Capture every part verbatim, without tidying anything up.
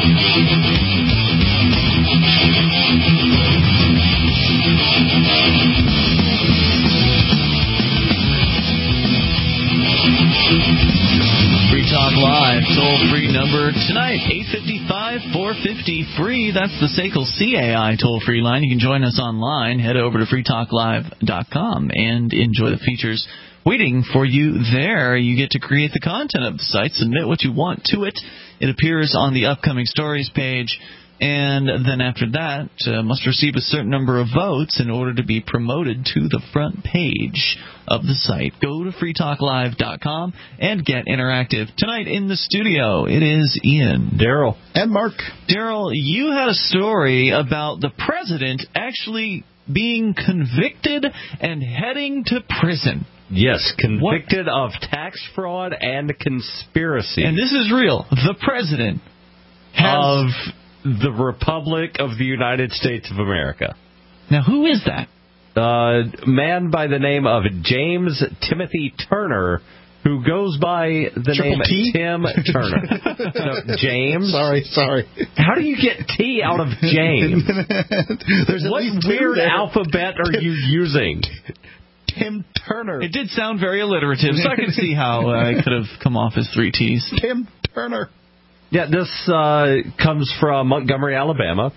Free Talk Live, toll-free number tonight, eight five five, four five zero, free. That's the S A C L C A I toll-free line. You can join us online. Head over to free talk live dot com and enjoy the features waiting for you there. You get to create the content of the site, submit what you want to it. It appears on the upcoming stories page. And then after that, uh, must receive a certain number of votes in order to be promoted to the front page of the site. Go to free talk live dot com and get interactive. Tonight in the studio, it is Ian, Daryl, and Mark. Daryl, you had a story about the president actually being convicted and heading to prison. Yes, convicted what? of tax fraud and conspiracy. And this is real. The president has... of the Republic of the United States of America. Now, who is that? A man by the name of James Timothy Turner, who goes by the Triple name T? Tim Turner. No, James. Sorry, sorry. How do you get T out of James? There's at what least weird there. alphabet are you using? Tim Turner. It did sound very alliterative, so I can see how uh, it could have come off as three T's. Tim Turner. Yeah, this uh, comes from Montgomery, Alabama.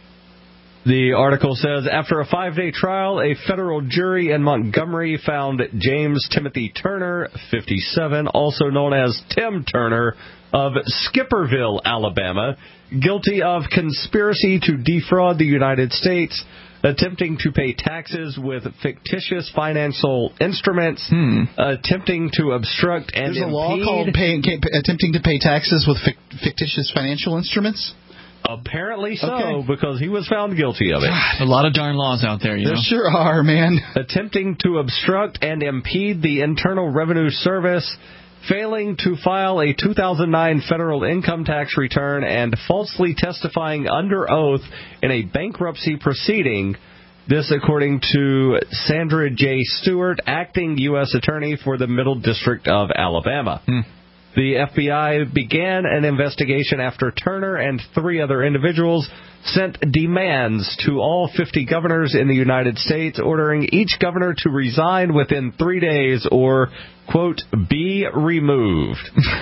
The article says, after a five-day trial, a federal jury in Montgomery found James Timothy Turner, fifty-seven, also known as Tim Turner, of Skipperville, Alabama, guilty of conspiracy to defraud the United States, attempting to pay taxes with fictitious financial instruments, hmm. attempting to obstruct and There's impede. a law called pay, attempting to pay taxes with fictitious financial instruments? Apparently so, okay. because he was found guilty of it. God, a lot of darn laws out there, you there know. There sure are, man. Attempting to obstruct and impede the Internal Revenue Service, failing to file a two thousand nine federal income tax return, and falsely testifying under oath in a bankruptcy proceeding. This according to Sandra J. Stewart, acting U S Attorney for the Middle District of Alabama. Hmm. The F B I began an investigation after Turner and three other individuals sent demands to all fifty governors in the United States, ordering each governor to resign within three days or, quote, be removed.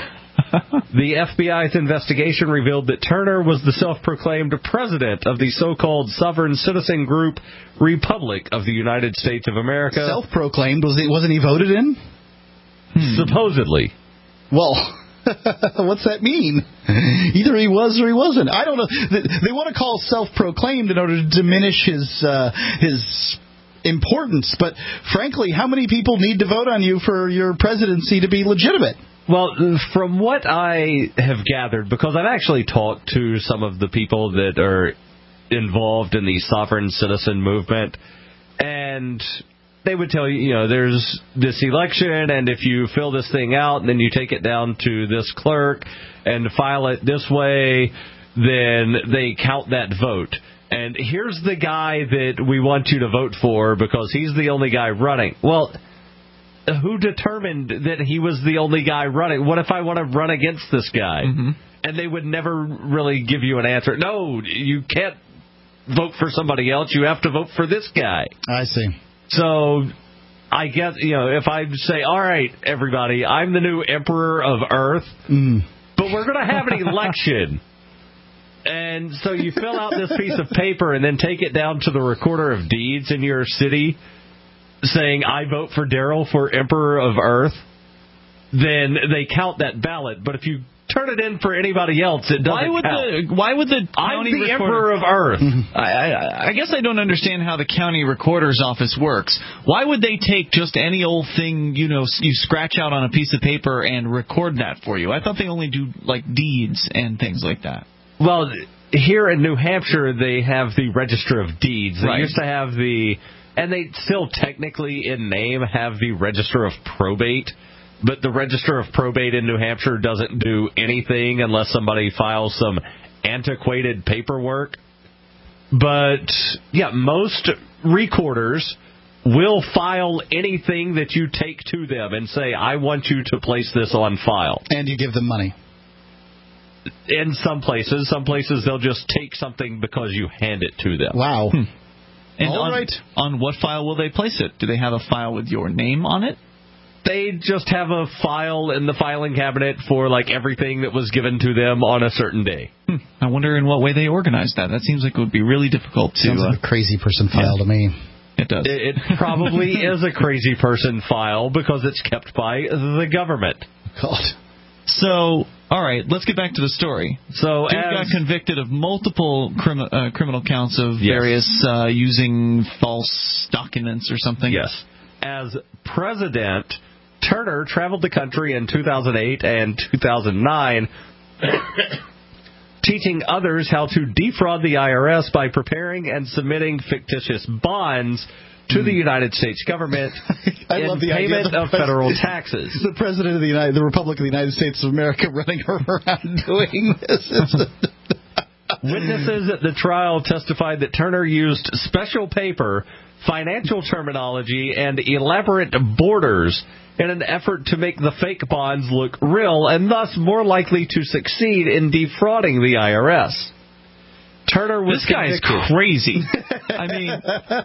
The F B I's investigation revealed that Turner was the self-proclaimed president of the so-called sovereign citizen group Republic of the United States of America. Self-proclaimed? Was he, wasn't he voted in? Hmm. Supposedly. Well, what's that mean? Either he was or he wasn't. I don't know. They want to call self-proclaimed in order to diminish his uh, his importance. But frankly, how many people need to vote on you for your presidency to be legitimate? Well, from what I have gathered, because I've actually talked to some of the people that are involved in the sovereign citizen movement, and they would tell you, you know, there's this election, and if you fill this thing out, and then you take it down to this clerk and file it this way, then they count that vote. And here's the guy that we want you to vote for because he's the only guy running. Well, who determined that he was the only guy running? What if I want to run against this guy? Mm-hmm. And they would never really give you an answer. No, you can't vote for somebody else. You have to vote for this guy. I see. So I guess, you know, if I say, all right, everybody, I'm the new emperor of Earth, mm. but we're going to have an election. And so you fill out this piece of paper and then take it down to the recorder of deeds in your city saying, I vote for Daryl for emperor of Earth, then they count that ballot. But if you turn it in for anybody else, it doesn't why would count. The, why would the county I'm the recorder, emperor of Earth. I, I, I guess I don't understand how the county recorder's office works. Why would they take just any old thing, you know, you scratch out on a piece of paper and record that for you? I thought they only do, like, deeds and things like that. Well, here in New Hampshire, they have the Register of Deeds. They right. used to have the, and they still technically in name have the Register of Probate. But the Register of Probate in New Hampshire doesn't do anything unless somebody files some antiquated paperwork. But, yeah, most recorders will file anything that you take to them and say, I want you to place this on file. And you give them money. in some places. Some places they'll just take something because you hand it to them. Wow. Hmm. And All on, right. on what file will they place it? Do they have a file with your name on it? They just have a file in the filing cabinet for like everything that was given to them on a certain day. Hmm. I wonder in what way they organized that. That seems like it would be really difficult to... Sounds like uh, a crazy person file yeah. to me. It does. It, it probably is a crazy person file because it's kept by the government. God. So, all right, let's get back to the story. So, Dude as, got convicted of multiple crimi- uh, criminal counts of Yes. various uh, using false documents or something. Yes. As president, Turner traveled the country in two thousand eight and two thousand nine teaching others how to defraud the I R S by preparing and submitting fictitious bonds to the United States government I in love the idea payment the of pres- federal taxes. The president of the United, the Republic of the United States of America, running around doing this. Witnesses at the trial testified that Turner used special paper, financial terminology, and elaborate borders in an effort to make the fake bonds look real and thus more likely to succeed in defrauding the I R S. Turner was This guy's convicted. crazy. I mean,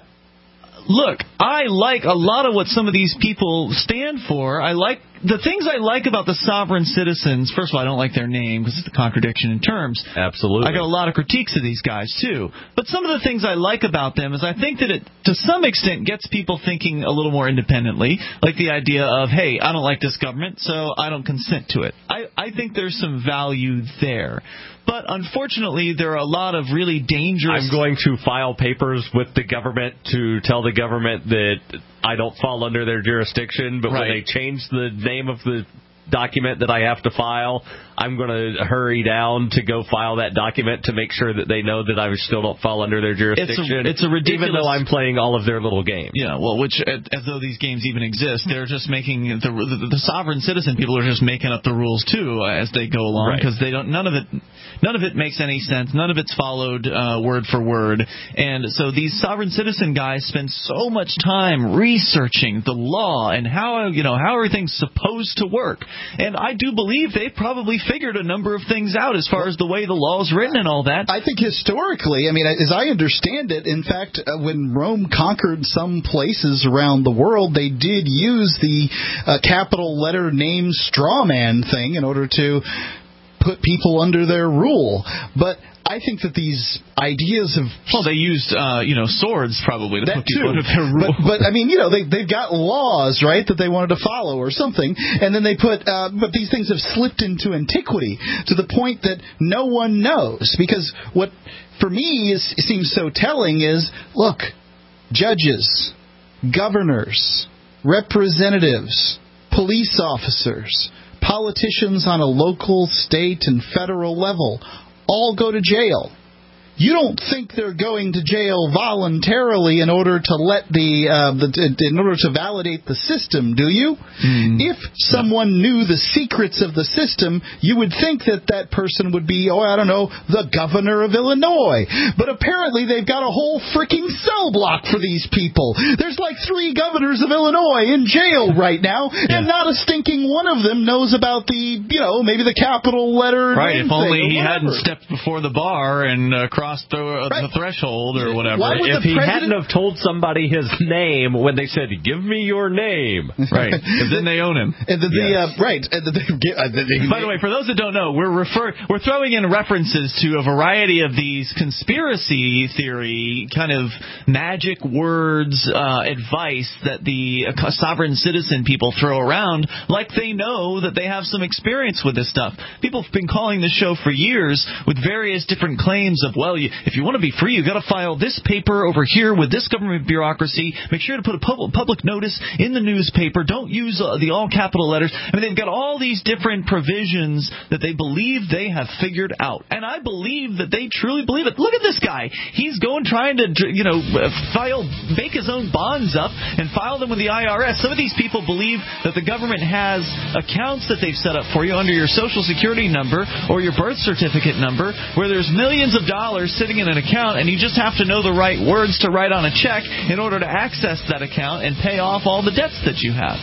look, I like a lot of what some of these people stand for. I like the things I like about the sovereign citizens. First of all, I don't like their name because it's a contradiction in terms. Absolutely. I got a lot of critiques of these guys, too. But some of the things I like about them is I think that it, to some extent, gets people thinking a little more independently, like the idea of, hey, I don't like this government, so I don't consent to it. I, I think there's some value there. But unfortunately, there are a lot of really dangerous... I'm going to file papers with the government to tell the government that I don't fall under their jurisdiction, but Right. when they change the name of the document that I have to file, I'm going to hurry down to go file that document to make sure that they know that I still don't fall under their jurisdiction. It's a, it's a ridiculous... Even though I'm playing all of their little games. Yeah, well, which, as though these games even exist, they're just making, the, the, the sovereign citizen people are just making up the rules, too, as they go along, because Right. they don't, none of it... None of it makes any sense. None of it's followed uh, word for word. And so these sovereign citizen guys spend so much time researching the law and how, you know, how everything's supposed to work. And I do believe they probably figured a number of things out as far as the way the law is written and all that. I think historically, I mean, as I understand it, in fact, uh, when Rome conquered some places around the world, they did use the uh, capital letter name straw man thing in order to put people under their rule. But I think that these ideas of... Well, they used, uh, you know, swords probably to that put people too. under their rule. But, but, I mean, you know, they, they've got laws, right, that they wanted to follow or something, and then they put... Uh, but these things have slipped into antiquity to the point that no one knows. Because what, for me, is, seems so telling is, look, judges, governors, representatives, police officers, politicians on a local, state, and federal level all go to jail. You don't think they're going to jail voluntarily in order to let the, uh, the in order to validate the system, do you? Mm. If someone knew the secrets of the system, you would think that that person would be, oh, I don't know, the governor of Illinois. But apparently they've got a whole freaking cell block for these people. There's like three governors of Illinois in jail right now, yeah. and not a stinking one of them knows about the, you know, maybe the capital letter. Right, if only he whatever. hadn't stepped before the bar and uh, crossed the, uh, right. the threshold or whatever. If he president... hadn't have told somebody his name when they said, give me your name. Right, because then they own him. And the, yes. uh, right. And the, uh, the, the, By the way, for those that don't know, we're refer- we're throwing in references to a variety of these conspiracy theory kind of magic words, uh, advice that the uh, sovereign citizen people throw around like they know that they have some experience with this stuff. People have been calling this show for years with various different claims of, well, you, if you want to be free, you've got to file this paper over here with this government bureaucracy. Make sure to put a pub- public notice in the newspaper. Don't use uh, the all capital letters. I mean, they've got all these different provisions that they believe they have figured out. And I believe that they truly believe it. Look at this guy. He's going trying to, you know, file, make his own bonds up and file them with the I R S. Some of these people believe that the government has accounts that they've set up for you under your Social Security number or your birth certificate number where there's millions of dollars sitting in an account, and you just have to know the right words to write on a check in order to access that account and pay off all the debts that you have.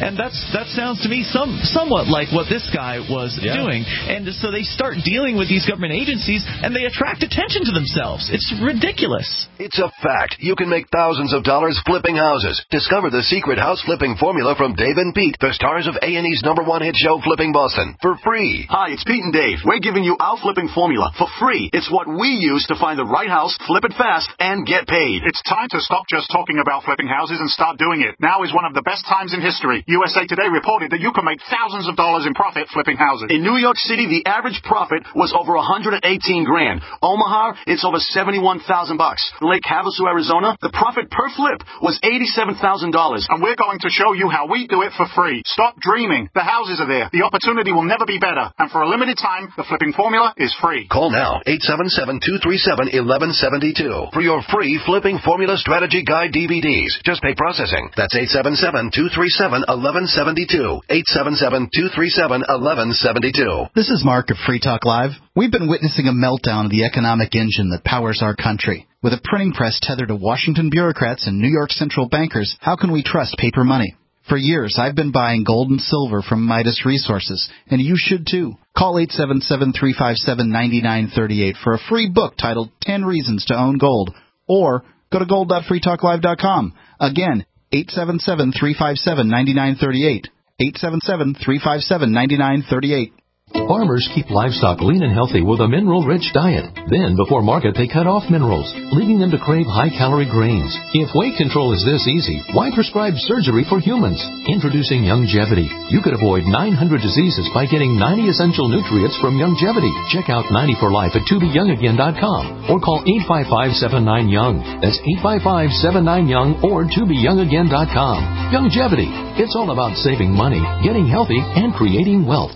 And that's that sounds to me some somewhat like what this guy was yeah. doing. And so they start dealing with these government agencies, and they attract attention to themselves. It's ridiculous. It's a fact. You can make thousands of dollars flipping houses. Discover the secret house flipping formula from Dave and Pete, the stars of A and E's number one hit show, Flipping Boston, for free. Hi, it's Pete and Dave. We're giving you our flipping formula for free. It's what we use to find the right house, flip it fast, and get paid. It's time to stop just talking about flipping houses and start doing it. Now is one of the best times in history. U S A Today reported that you can make thousands of dollars in profit flipping houses. In New York City, the average profit was over one hundred eighteen grand. Omaha, it's over seventy-one thousand bucks. Lake Havasu, Arizona, the profit per flip was eighty-seven thousand dollars. And we're going to show you how we do it for free. Stop dreaming. The houses are there. The opportunity will never be better. And for a limited time, the flipping formula is free. Call now, eight seven seven, two three seven, one one seven two for your free Flipping Formula Strategy Guide D V Ds. Just pay processing. That's eight seven seven, two three seven, one one seven two. eight seven seven, two three seven, one one seven two. This is Mark of Free Talk Live. We've been witnessing a meltdown of the economic engine that powers our country. With a printing press tethered to Washington bureaucrats and New York central bankers, how can we trust paper money? For years, I've been buying gold and silver from Midas Resources, and you should too. Call eight seven seven, three five seven, nine nine three eight for a free book titled ten Reasons to Own Gold, or go to gold dot free talk live dot com. Again, eight seven seven, three five seven, nine nine three eight. eight seven seven, three five seven, nine nine three eight. Farmers keep livestock lean and healthy with a mineral-rich diet. Then, before market, they cut off minerals, leaving them to crave high-calorie grains. If weight control is this easy, why prescribe surgery for humans? Introducing Youngevity. You could avoid nine hundred diseases by getting ninety essential nutrients from Youngevity. Check out ninety for life at to be young again dot com or call eight five five, seven nine, young. That's eight five five, seven nine, young or to be young again dot com. Youngevity. It's all about saving money, getting healthy, and creating wealth.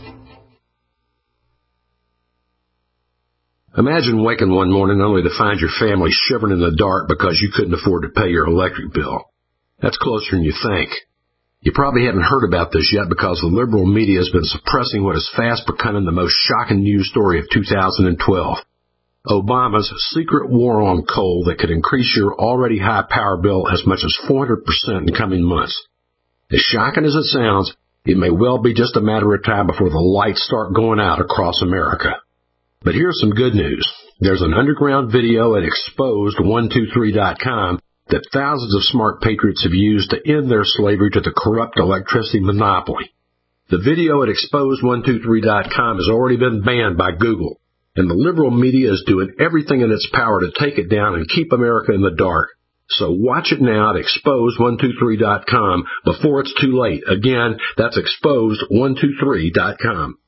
Imagine waking one morning only to find your family shivering in the dark because you couldn't afford to pay your electric bill. That's closer than you think. You probably haven't heard about this yet because the liberal media has been suppressing what is fast becoming the most shocking news story of two thousand twelve. Obama's secret war on coal that could increase your already high power bill as much as four hundred percent in coming months. As shocking as it sounds, it may well be just a matter of time before the lights start going out across America. But here's some good news. There's an underground video at exposed one two three dot com that thousands of smart patriots have used to end their slavery to the corrupt electricity monopoly. The video at exposed one two three dot com has already been banned by Google, and the liberal media is doing everything in its power to take it down and keep America in the dark. So watch it now at exposed one two three dot com before it's too late. Again, that's exposed one two three dot com.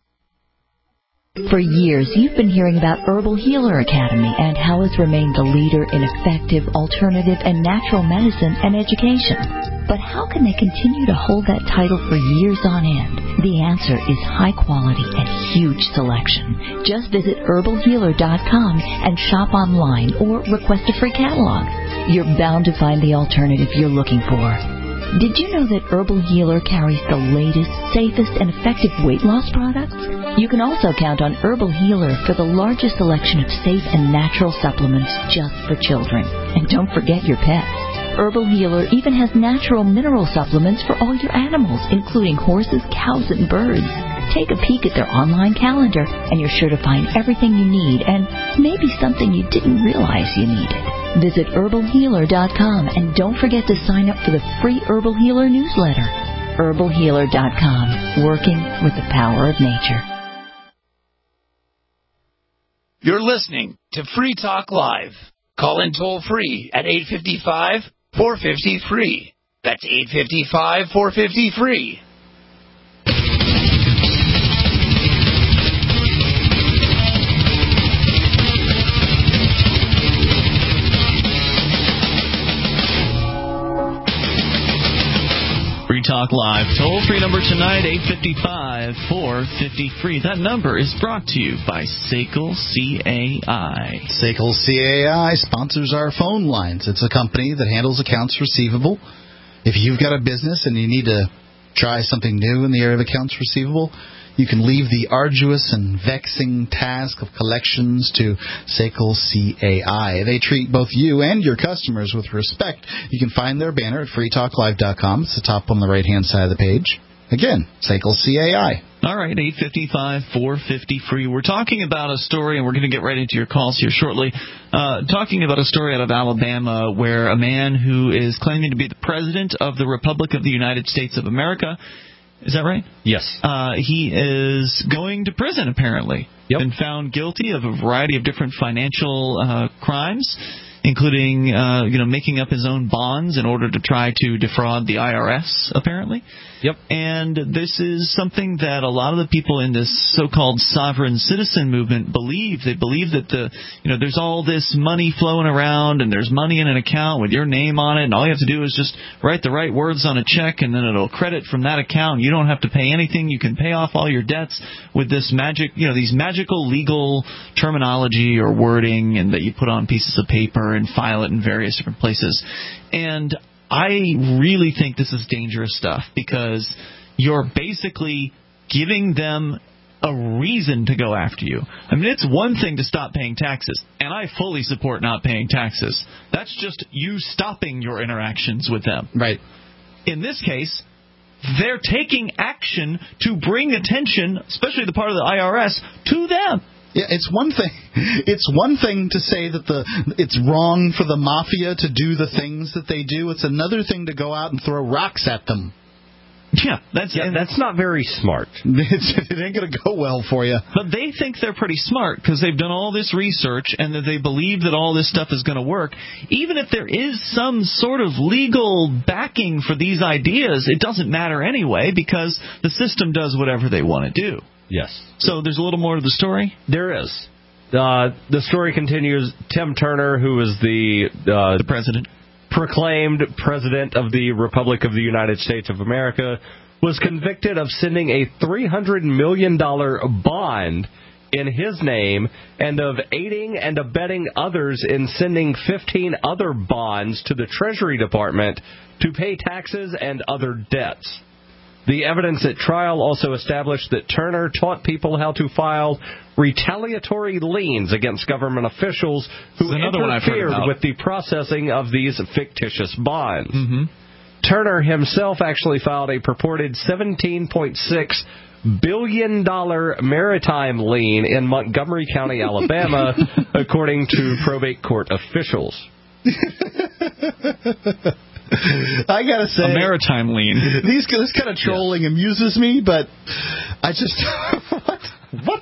For years, you've been hearing about Herbal Healer Academy and how it's remained the leader in effective, alternative, and natural medicine and education. But how can they continue to hold that title for years on end? The answer is high quality and huge selection. Just visit herbal healer dot com and shop online or request a free catalog. You're bound to find the alternative you're looking for. Did you know that Herbal Healer carries the latest, safest, and effective weight loss products? You can also count on Herbal Healer for the largest selection of safe and natural supplements just for children. And don't forget your pets. Herbal Healer even has natural mineral supplements for all your animals, including horses, cows, and birds. Take a peek at their online calendar, and you're sure to find everything you need and maybe something you didn't realize you needed. Visit herbal healer dot com and don't forget to sign up for the free Herbal Healer newsletter. herbal healer dot com, working with the power of nature. You're listening to Free Talk Live. Call in toll free at eight five five, four five zero, free. That's eight five five, four five zero, free. Free Talk Live. Toll-free number tonight, eight five five, four five zero, free. That number is brought to you by S A C L C A I. S A C L C A I sponsors our phone lines. It's a company that handles accounts receivable. If you've got a business and you need to try something new in the area of accounts receivable, you can leave the arduous and vexing task of collections to S A C L C A I. They treat both you and your customers with respect. You can find their banner at free talk live dot com. It's the top on the right-hand side of the page. Again, S A C L C A I. All right, eight five five, four five zero, free. We're talking about a story, and we're going to get right into your calls here shortly, uh, talking about a story out of Alabama where a man who is claiming to be the president of the Republic of the United States of America, is that right? Yes. Uh, he is going to prison, apparently. Yep. Been found guilty of a variety of different financial uh, crimes, including uh, you know, making up his own bonds in order to try to defraud the I R S, apparently. Yep. And this is something that a lot of the people in this so-called sovereign citizen movement believe. They believe that the, you know, there's all this money flowing around and there's money in an account with your name on it, and all you have to do is just write the right words on a check and then it'll credit from that account. You don't have to pay anything. You can pay off all your debts with this magic, you know, these magical legal terminology or wording and that you put on pieces of paper and file it in various different places. And I really think this is dangerous stuff because you're basically giving them a reason to go after you. I mean, it's one thing to stop paying taxes, and I fully support not paying taxes. That's just you stopping your interactions with them. Right. In this case, they're taking action to bring attention, especially the part of the I R S, to them. Yeah, it's one thing. It's one thing to say that the it's wrong for the mafia to do the things that they do. It's another thing to go out and throw rocks at them. Yeah, that's yeah, that's not very smart. It's, it ain't going to go well for you. But they think they're pretty smart because they've done all this research and that they believe that all this stuff is going to work. Even if there is some sort of legal backing for these ideas, it doesn't matter anyway because the system does whatever they want to do. Yes. So there's a little more to the story? There is. Uh, the story continues. Tim Turner, who is the... Uh, the president. Proclaimed president of the Republic of the United States of America, was convicted of sending a three hundred million dollars bond in his name and of aiding and abetting others in sending fifteen other bonds to the Treasury Department to pay taxes and other debts. The evidence at trial also established that Turner taught people how to file retaliatory liens against government officials who interfered with the processing of these fictitious bonds. Mm-hmm. Turner himself actually filed a purported seventeen point six billion dollars maritime lien in Montgomery County, Alabama, according to probate court officials. I gotta say, a maritime lien. These this kind of trolling yeah. amuses me, but I just what what.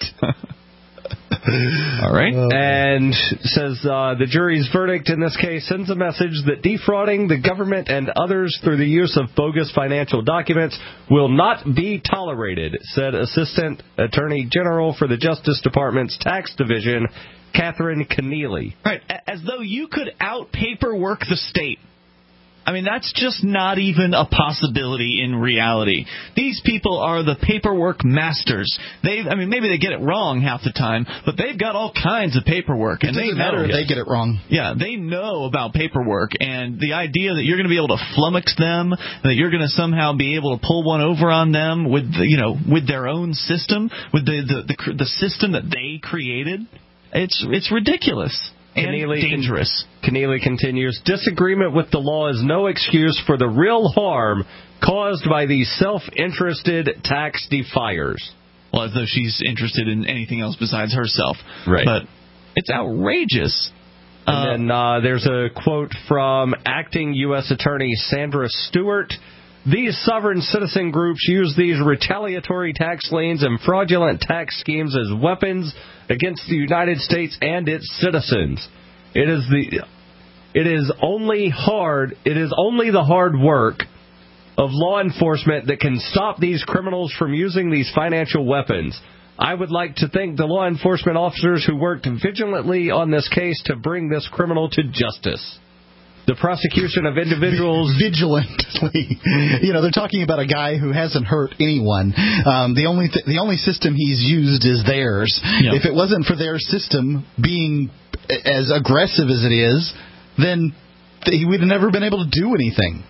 All right. Uh, and says uh, the jury's verdict in this case sends a message that defrauding the government and others through the use of bogus financial documents will not be tolerated, said Assistant Attorney General for the Justice Department's Tax Division, Catherine Keneally. Right. As though you could out-paperwork the state. I mean, that's just not even a possibility in reality. These people are the paperwork masters. They, I mean, maybe they get it wrong half the time, but they've got all kinds of paperwork. It and doesn't they matter know, if they get it wrong. Yeah, they know about paperwork, and the idea that you're going to be able to flummox them, that you're going to somehow be able to pull one over on them with, the, you know, with their own system, with the the, the the system that they created, it's it's ridiculous. Keneally dangerous. Con- Keneally continues, disagreement with the law is no excuse for the real harm caused by these self-interested tax defiers. Well, as though she's interested in anything else besides herself. Right. But it's outrageous. And uh, then uh, there's a quote from acting U S Attorney Sandra Stewart. These sovereign citizen groups use these retaliatory tax liens and fraudulent tax schemes as weapons against the United States and its citizens. It is the it is only hard it is only the hard work of law enforcement that can stop these criminals from using these financial weapons. I would like to thank the law enforcement officers who worked vigilantly on this case to bring this criminal to justice. The prosecution of individuals... Vigilantly. You know, they're talking about a guy who hasn't hurt anyone. Um, the only th- the only system he's used is theirs. Yep. If it wasn't for their system being as aggressive as it is, then th- he would have never been able to do anything.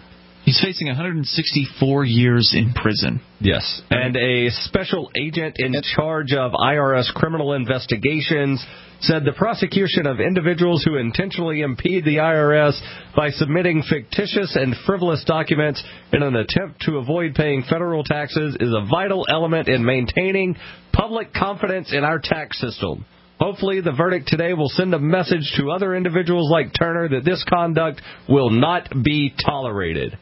He's facing one hundred sixty-four years in prison. Yes. And a special agent in charge of I R S criminal investigations said the prosecution of individuals who intentionally impede the I R S by submitting fictitious and frivolous documents in an attempt to avoid paying federal taxes is a vital element in maintaining public confidence in our tax system. Hopefully, the verdict today will send a message to other individuals like Turner that this conduct will not be tolerated.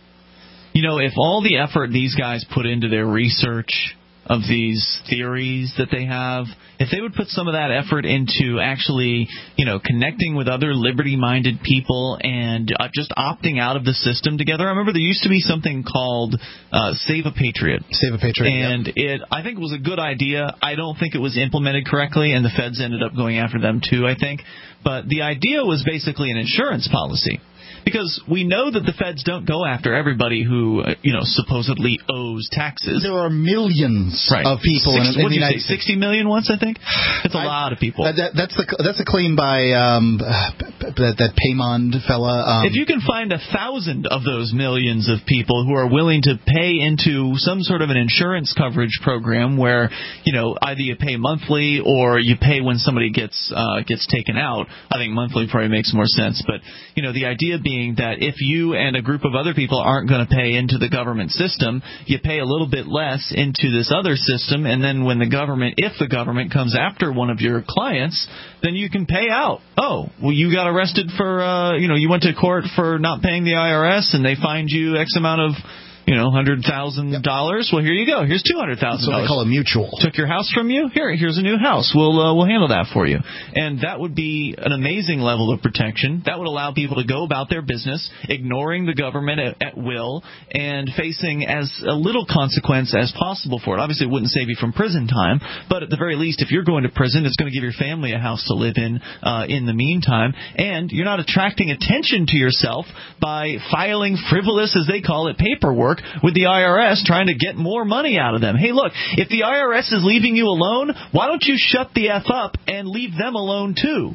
You know, if all the effort these guys put into their research of these theories that they have, if they would put some of that effort into actually, you know, connecting with other liberty-minded people and uh, just opting out of the system together. I remember there used to be something called uh, Save a Patriot. Save a Patriot, And yep. it, I think, was a good idea. I don't think it was implemented correctly, and the feds ended up going after them too, I think. But the idea was basically an insurance policy. Because we know that the feds don't go after everybody who, uh, you know, supposedly owes taxes. There are millions right. of people Six, in, in the United say, States. sixty million once, I think? It's a I, lot of people. Uh, that, that's, the, that's a claim by um, that, that Paymond fella. Um, if you can find a thousand of those millions of people who are willing to pay into some sort of an insurance coverage program where, you know, either you pay monthly or you pay when somebody gets uh, gets taken out, I think monthly probably makes more sense. But, you know, the idea being that if you and a group of other people aren't going to pay into the government system, you pay a little bit less into this other system, and then when the government, if the government comes after one of your clients, then you can pay out. Oh, well, you got arrested for, uh, you know, you went to court for not paying the I R S, and they fined you X amount of, you know, one hundred thousand dollars. Well, here you go. Here's two hundred thousand dollars. That's what they call a mutual. Took your house from you? Here, here's a new house. We'll uh, we'll handle that for you. And that would be an amazing level of protection. That would allow people to go about their business, ignoring the government at, at will, and facing as a little consequence as possible for it. Obviously, it wouldn't save you from prison time, but at the very least, if you're going to prison, it's going to give your family a house to live in uh, in the meantime. And you're not attracting attention to yourself by filing frivolous, as they call it, paperwork with the I R S trying to get more money out of them. Hey, look, if the I R S is leaving you alone, why don't you shut the F up and leave them alone too?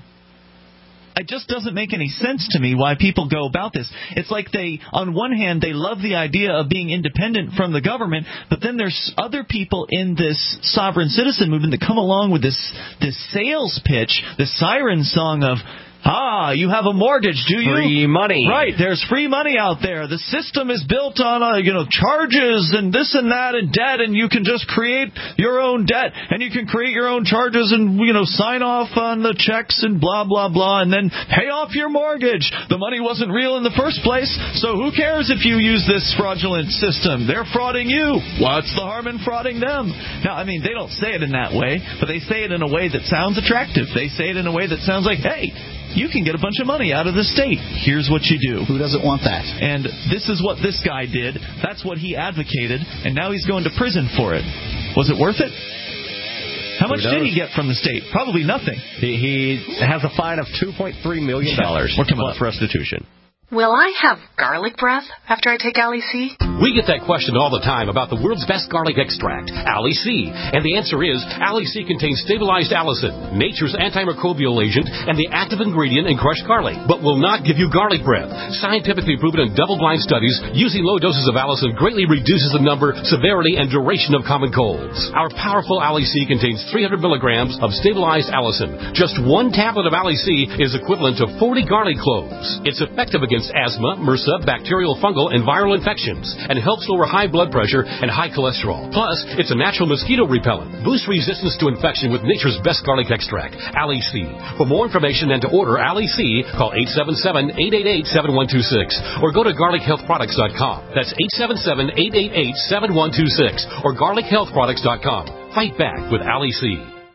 It just doesn't make any sense to me why people go about this. It's like they, on one hand, they love the idea of being independent from the government, but then there's other people in this sovereign citizen movement that come along with this this sales pitch, the siren song of, ah, you have a mortgage, do you? Free money. Right, there's free money out there. The system is built on, uh, you know, charges and this and that and debt, and you can just create your own debt, and you can create your own charges and, you know, sign off on the checks and blah, blah, blah, and then pay off your mortgage. The money wasn't real in the first place, so who cares if you use this fraudulent system? They're frauding you. What's the harm in frauding them? Now, I mean, they don't say it in that way, but they say it in a way that sounds attractive. They say it in a way that sounds like, hey, you can get a bunch of money out of the state. Here's what you do. Who doesn't want that? And this is what this guy did. That's what he advocated, and now he's going to prison for it. Was it worth it? How much did he get from the state? Probably nothing. He, he has a fine of two point three million dollars We're coming plus up. restitution. Will I have garlic breath after I take Ali C? We get that question all the time about the world's best garlic extract, Ali C. And the answer is, Ali C contains stabilized allicin, nature's antimicrobial agent, and the active ingredient in crushed garlic, but will not give you garlic breath. Scientifically proven in double-blind studies, using low doses of allicin greatly reduces the number, severity, and duration of common colds. Our powerful Ali C contains three hundred milligrams of stabilized allicin. Just one tablet of Ali C is equivalent to forty garlic cloves. It's effective against asthma, MRSA, bacterial, fungal, and viral infections, and helps lower high blood pressure and high cholesterol. Plus, it's a natural mosquito repellent. Boost resistance to infection with nature's best garlic extract, Ali C. For more information and to order Ali C, call eight seven seven, eight eight eight, seven one two six or go to garlic health products dot com. That's eight seven seven, eight eight eight, seven one two six or garlic health products dot com. Fight back with Ali C.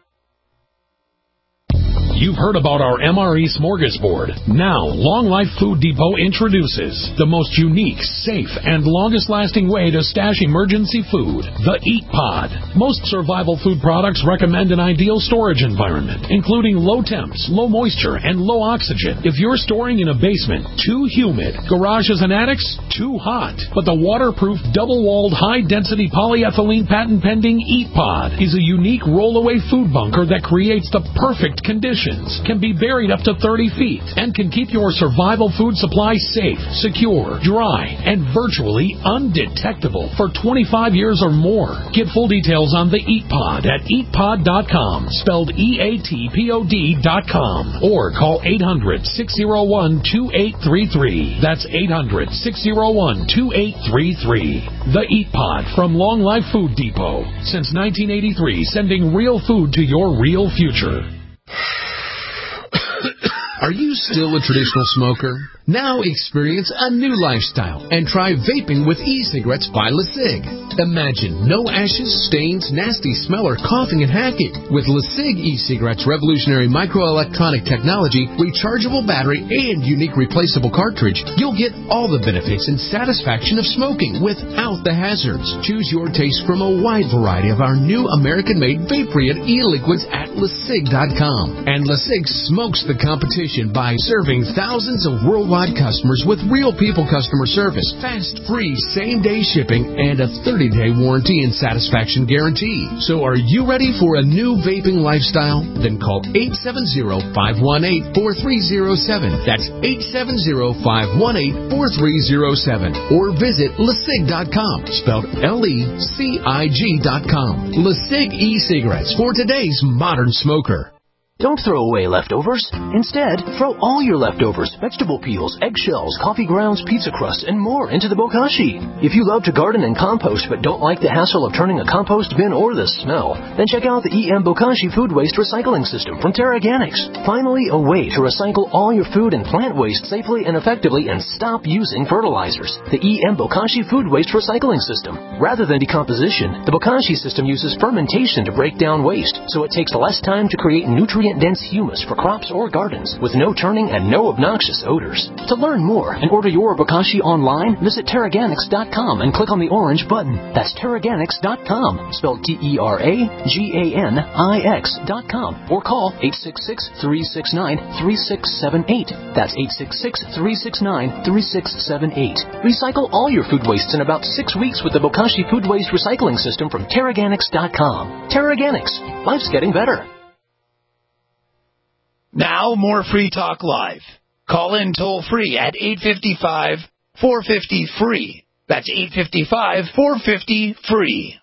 You've heard about our M R E Smorgasbord. Now, Long Life Food Depot introduces the most unique, safe, and longest-lasting way to stash emergency food, the Eat Pod. Most survival food products recommend an ideal storage environment, including low temps, low moisture, and low oxygen. If you're storing in a basement, too humid, garages and attics, too hot. But the waterproof, double-walled, high-density polyethylene patent-pending Eat Pod is a unique roll-away food bunker that creates the perfect conditions. conditions, can be buried up to thirty feet, and can keep your survival food supply safe, secure, dry, and virtually undetectable for twenty-five years or more. Get full details on the Eat Pod at eat pod dot com, spelled E A T P O D dot com, or call eight hundred, six oh one, two eight three three. That's eight hundred, six oh one, two eight three three. The Eat Pod from Long Life Food Depot. Since nineteen eighty-three, sending real food to your real future. Are you still a traditional smoker? Now experience a new lifestyle and try vaping with e-cigarettes by LeSig. Imagine no ashes, stains, nasty smell, or coughing and hacking. With LeSig e-cigarettes' revolutionary microelectronic technology, rechargeable battery, and unique replaceable cartridge, you'll get all the benefits and satisfaction of smoking without the hazards. Choose your taste from a wide variety of our new American-made vape-free e-liquids at LeSig dot com. And LeSig smokes the competition by serving thousands of worldwide customers with real people customer service, fast, free, same-day shipping, and a thirty-day warranty and satisfaction guarantee. So are you ready for a new vaping lifestyle? Then call eight seven zero, five one eight, four three zero seven. That's eight seven zero, five one eight, four three zero seven. Or visit LeSig dot com, spelled L E C I G dot com. LeSig e-cigarettes for today's modern smoker. Don't throw away leftovers. Instead, throw all your leftovers, vegetable peels, eggshells, coffee grounds, pizza crust, and more into the bokashi. If you love to garden and compost but don't like the hassle of turning a compost bin or the smell, then check out the E M Bokashi Food Waste Recycling System from Terraganics. Finally, a way to recycle all your food and plant waste safely and effectively and stop using fertilizers. The E M Bokashi Food Waste Recycling System. Rather than decomposition, the Bokashi system uses fermentation to break down waste, so it takes less time to create nutrient dense humus for crops or gardens with no turning and no obnoxious odors. To learn more and order your bokashi online, visit Terraganics dot com and click on the orange button. That's Terraganics dot com, spelled T E R A G A N I X dot com, or call eight six six, three six nine, three six seven eight. That's eight six six, three six nine, three six seven eight. Recycle all your food wastes in about six weeks with the Bokashi Food Waste Recycling System from Terraganics dot com. Terraganics. Life's getting better. Now, more Free Talk Live. Call in toll-free at eight five five, four five zero, F R E E. That's eight five five, four five zero, F R E E.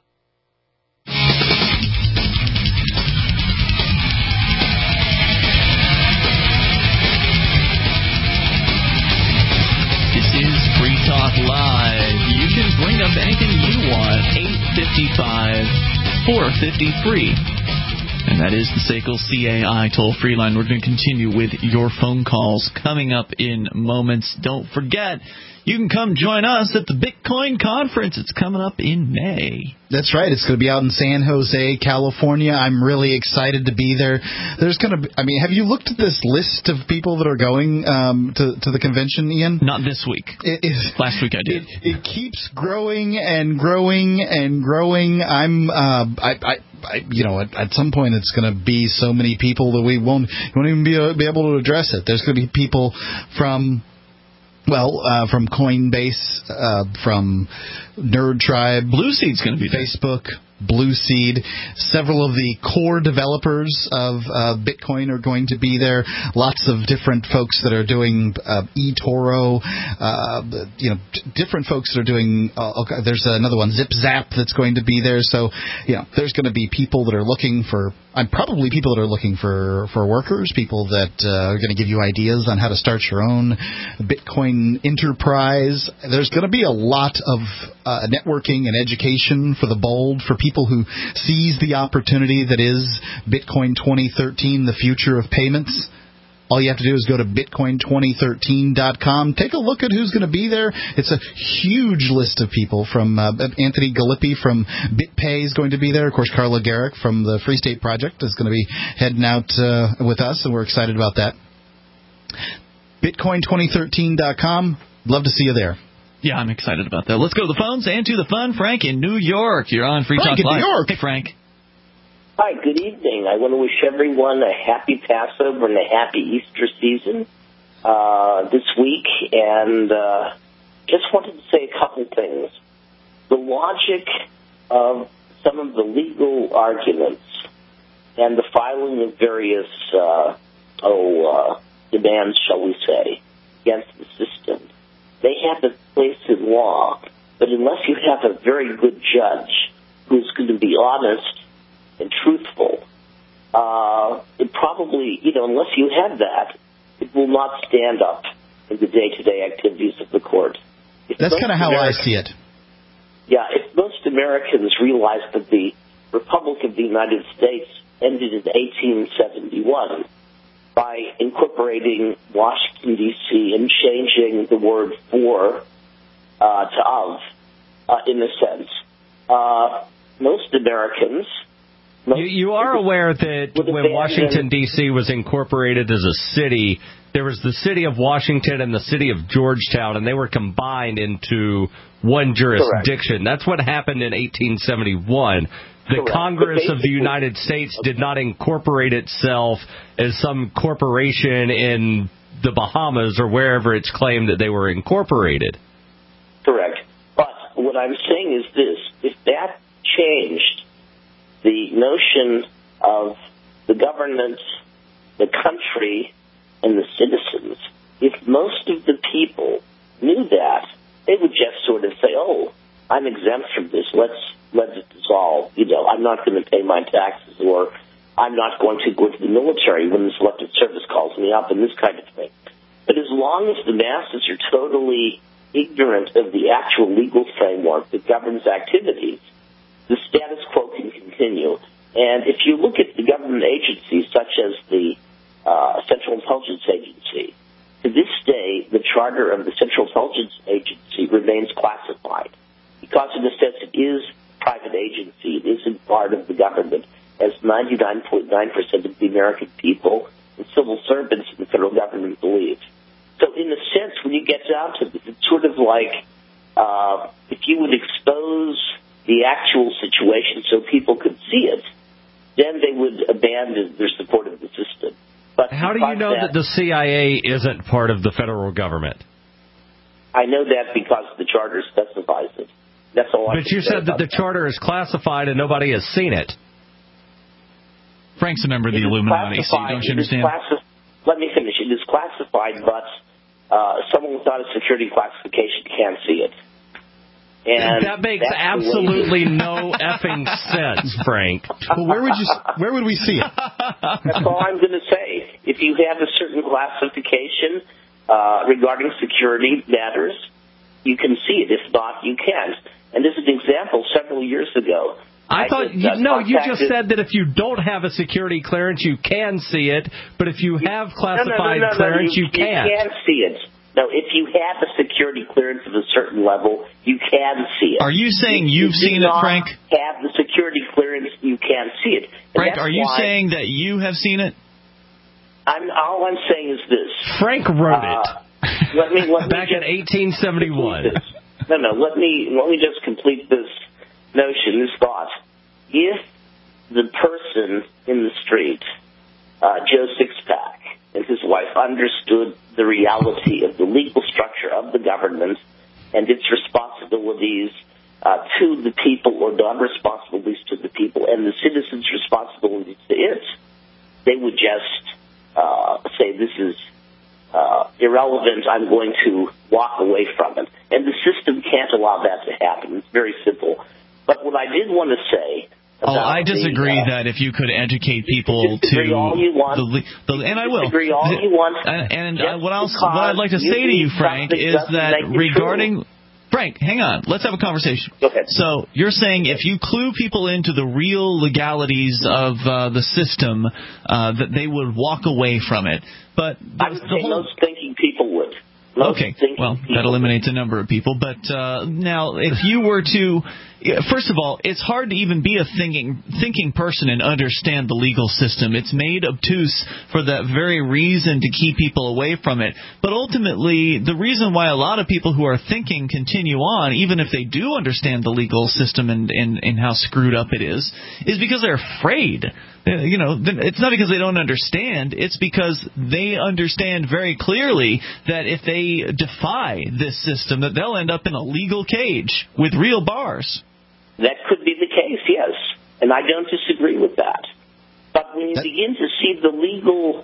This is Free Talk Live. You can bring up anything you want. eight five five, four five zero, F R E E. And that is the S A C L C A I toll-free line. We're going to continue with your phone calls coming up in moments. Don't forget, you can come join us at the Bitcoin Conference. It's coming up in May. That's right. It's going to be out in San Jose, California. I'm really excited to be there. There's going to be, I mean, have you looked at this list of people that are going um, to, to the convention, Ian? Not this week. It, it, Last week I did. It, it keeps growing and growing and growing. I'm, uh, I, I, I, you know, at, at some point it's going to be so many people that we won't, won't even be, uh, be able to address it. There's going to be people from... Well, uh, from Coinbase, uh, from Nerd Tribe, Blueseed's going to be there. Facebook, Blueseed. Several of the core developers of uh, Bitcoin are going to be there. Lots of different folks that are doing uh, eToro. Uh, you know, d- different folks that are doing. Uh, okay, there's another one, ZipZap, that's going to be there. So, you know, there's going to be people that are looking for. I'm probably people that are looking for, for workers, people that uh, are going to give you ideas on how to start your own Bitcoin enterprise. There's going to be a lot of uh, networking and education for the bold, for people who seize the opportunity that is Bitcoin twenty thirteen, the future of payments. All you have to do is go to bitcoin twenty thirteen dot com. Take a look at who's going to be there. It's a huge list of people. From uh, Anthony Galippi from BitPay is going to be there. Of course, Carla Garrick from the Free State Project is going to be heading out uh, with us, and we're excited about that. bitcoin twenty thirteen dot com. Love to see you there. Yeah, I'm excited about that. Let's go to the phones and to the fun. Frank in New York. You're on Free Frank Talk Live. in New York. Hey, Frank. Hi, good evening. I want to wish everyone a happy Passover and a happy Easter season uh, this week, and uh, just wanted to say a couple things. The logic of some of the legal arguments and the filing of various uh, oh, uh, demands, shall we say, against the system. They have a place in law, but unless you have a very good judge who's going to be honest and truthful, uh, it probably, you know, unless you have that, it will not stand up in the day-to-day activities of the court. If That's kind of how I see it. Yeah, if most Americans realize that the Republic of the United States ended in eighteen seventy-one by incorporating Washington, D C and changing the word for uh, to of, uh, in a sense, uh, most Americans... Most you, you are aware that when Washington, D C was incorporated as a city, there was the city of Washington and the city of Georgetown, and they were combined into one jurisdiction. Correct. That's what happened in eighteen seventy-one. The Correct. Congress of the United States did not incorporate itself as some corporation in the Bahamas or wherever it's claimed that they were incorporated. Correct. But what I'm saying is this. If that changed the notion of the government, the country, and the citizens, if most of the people knew that, they would just sort of say, oh, I'm exempt from this. Let's let it dissolve. You know, I'm not going to pay my taxes, or I'm not going to go to the military when the selective service calls me up, and this kind of thing. But as long as the masses are totally ignorant of the actual legal framework that governs activities, the status quo can continue. And if you look at the government agencies, such as the uh, Central Intelligence Agency, to this day, the charter of the Central Intelligence Agency remains classified because, in a sense, it is a private agency. It isn't part of the government, as ninety-nine point nine percent of the American people and civil servants in the federal government believe. So, in a sense, when you get down to it, it's sort of like uh, if you would expose the actual situation so people could see it, then they would abandon their support of the system. But how do you know that, that the C I A isn't part of the federal government? I know that because the charter specifies it. That's all I But you said that the that. charter is classified and nobody has seen it. Frank's a member of the Illuminati, so don't you understand? Classi- Let me finish. It is classified, but uh, someone without a security classification can't see it. And that makes absolutely no effing sense, Frank. Well, where would you? Where would we see it? That's all I'm going to say. If you have a certain classification uh, regarding security matters, you can see it. If not, you can't. And as an example, several years ago, I, I thought just, uh, you, no. You just contacted, said that if you don't have a security clearance, you can see it. But if you have classified no, no, no, no, clearance, no, you, you can't. You can't see it. No, if you have a security clearance of a certain level, you can see it. Are you saying if you've you seen it, Frank? Have the security clearance, you can't see it. And Frank, are you why, saying that you have seen it? I'm, all I'm saying is this. Frank wrote uh, it. Let me, let me Back in eighteen seventy-one. No, no, let me, let me just complete this notion, this thought. If the person in the street, uh, Joe Sixpack, and his wife understood the reality of the legal structure of the government and its responsibilities uh, to the people, or non-responsibilities to the people, and the citizens' responsibilities to it, they would just uh, say, this is uh, irrelevant, I'm going to walk away from it. And the system can't allow that to happen. It's very simple. But what I did want to say... Oh, I disagree the, uh, that if you could educate people to all you want. the, the and I will disagree all you want. And, and uh, what else? What I'd like to say to you, Frank, is that regarding Frank, hang on, let's have a conversation. Go ahead. So you're saying if you clue people into the real legalities of uh, the system, uh, that they would walk away from it. But the, I would the say whole... most thinking people would. Most okay, well, that eliminates a number of people. But uh, now, if you were to, first of all, it's hard to even be a thinking thinking person and understand the legal system. It's made obtuse for that very reason, to keep people away from it. But ultimately, the reason why a lot of people who are thinking continue on, even if they do understand the legal system and, and, and how screwed up it is, is because they're afraid. You know, it's not because they don't understand. It's because they understand very clearly that if they defy this system, that they'll end up in a legal cage with real bars. That could be the case, yes. And I don't disagree with that. But when you begin to see the legal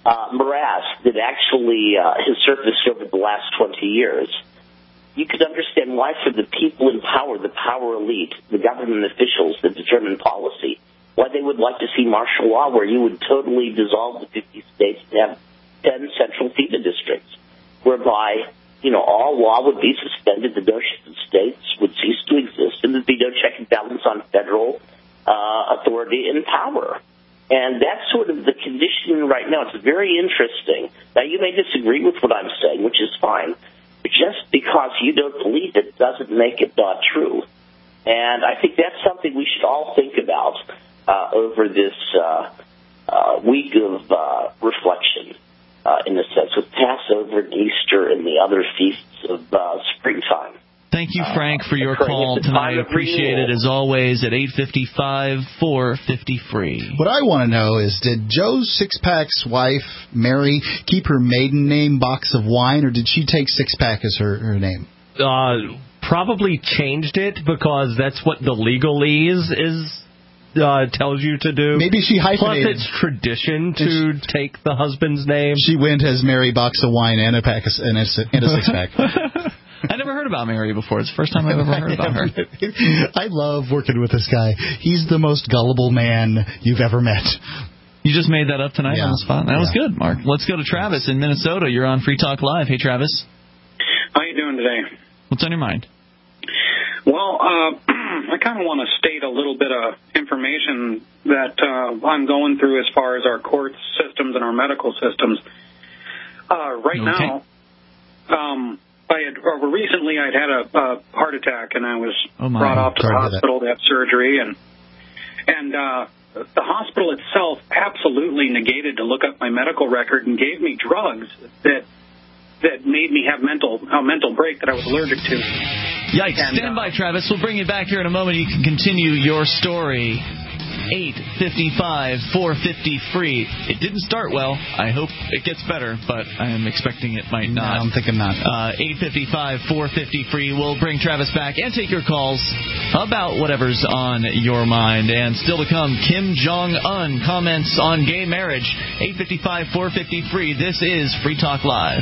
uh, morass that actually uh, has surfaced over the last twenty years, you could understand why for the people in power, the power elite, the government officials that determine policy, why they would like to see martial law where you would totally dissolve the fifty states and have ten central FEMA districts, whereby, you know, all law would be suspended, the notion of states would cease to exist, and there'd be no check and balance on federal uh, authority and power. And that's sort of the condition right now. It's very interesting. Now, you may disagree with what I'm saying, which is fine, but just because you don't believe it doesn't make it not true. And I think that's something we should all think about uh, over this uh, uh, week of uh, reflection, uh, in a sense, with Passover and Easter and the other feasts of uh, springtime. Thank you, Frank, for your call tonight. Appreciate it, as always, at eight five five, four five zero, free. What I want to know is, did Joe Sixpack's wife, Mary, keep her maiden name Box of Wine, or did she take Sixpack as her, her name? Uh, probably changed it because that's what the legalese is. Uh, tells you to do. Maybe she hyphenated. Plus, it's tradition to she, take the husband's name. She went as Mary Box of Wine and a pack of, and a, and a six pack. I never heard about Mary before. It's the first time I've ever heard about her. I love working with this guy. He's the most gullible man you've ever met. You just made that up tonight yeah. on the spot. That yeah. was good, Mark. Let's go to Travis in Minnesota. You're on Free Talk Live. Hey, Travis. How you doing today? What's on your mind? Well, uh, I kind of want to state a little bit of information that uh, I'm going through as far as our court systems and our medical systems. Uh, right okay. now, um, I had or recently I'd had a, a heart attack, and I was oh brought off to Sorry the hospital to have surgery, and and uh, the hospital itself absolutely negated to look up my medical record and gave me drugs that that made me have mental a mental break that I was allergic to. Yikes. And, Stand by, Travis. We'll bring you back here in a moment. You can continue your story. eight five five, four five zero, free. It didn't start well. I hope it gets better, but I am expecting it might not. No, I'm thinking not. Uh, eight five five, four five zero, free. We'll bring Travis back and take your calls about whatever's on your mind. And still to come, Kim Jong-un comments on gay marriage. eight five five, four five zero, free. This is Free Talk Live.